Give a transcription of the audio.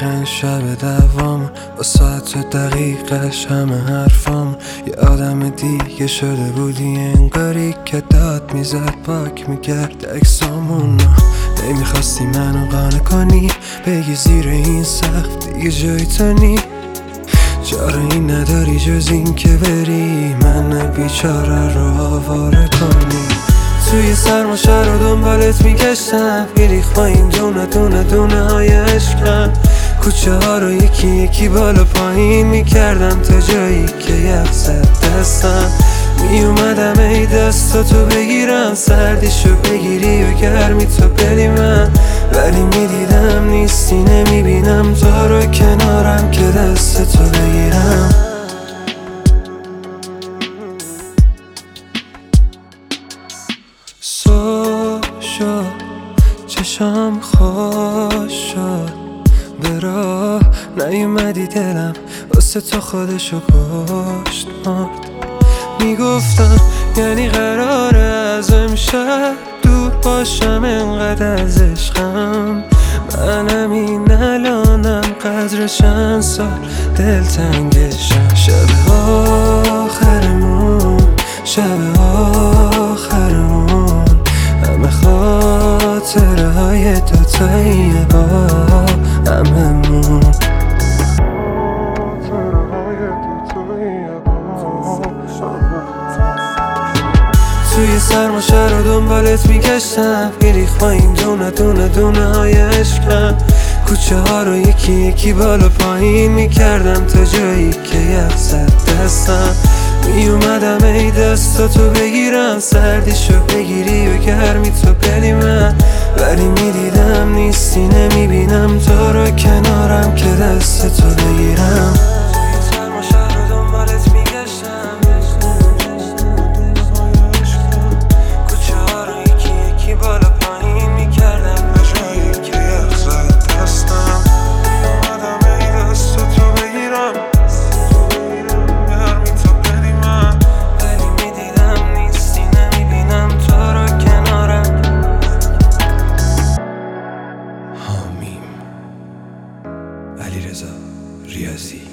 دقیقا شب دوام با ساعت دقیقش همه حرفام یه آدم دیگه شده بودی، انگاری که داد میزد پاک میکرد اکسامون. نمیخواستی منو قانع کنی، بگی زیر این سقف دیگه جای تو نی. چاره این نداری جز این که بری من بیچاره رو آواره کنی. توی سرما شهر رو دنبالت میگشتم، میریخ با این دونه های عشقم. کوچه ها رو یکی یکی بالا پایین میکردم تا جایی که یخ زد دستم. میومدم ای دستاتو بگیرم، سردیشو بگیری و گرمی تو بدی من. ولی میدیدم نیستی، نمیبینم تو رو کنارم که دستتو بگیرم. صبح شد چشام خوش شد، به راه نیومدی دلم واسه تو خودشو کشت مرد. میگفتم یعنی قراره از امشب دور باشم، انقدر از عشقم. منم این الانم قدر چند سال دلتنگشم. شب آخرمون، شب آخرمون، همه خاطره های دوتاییه با هممون. توی سرما شهر رو دنبالت میگشتم، میریخ با این دونه های عشقم. کوچه ها رو یکی یکی بالا پایین میکردم تا جایی که یخ زد دستم. میومدم ای دستاتو بگیرم، سردیشو بگیری و گرمی تو بدی من. ولی میدیدم نیستی، نمیبینم تو رو کنارم که دستتو بگیرم. علیرضا ریاضی.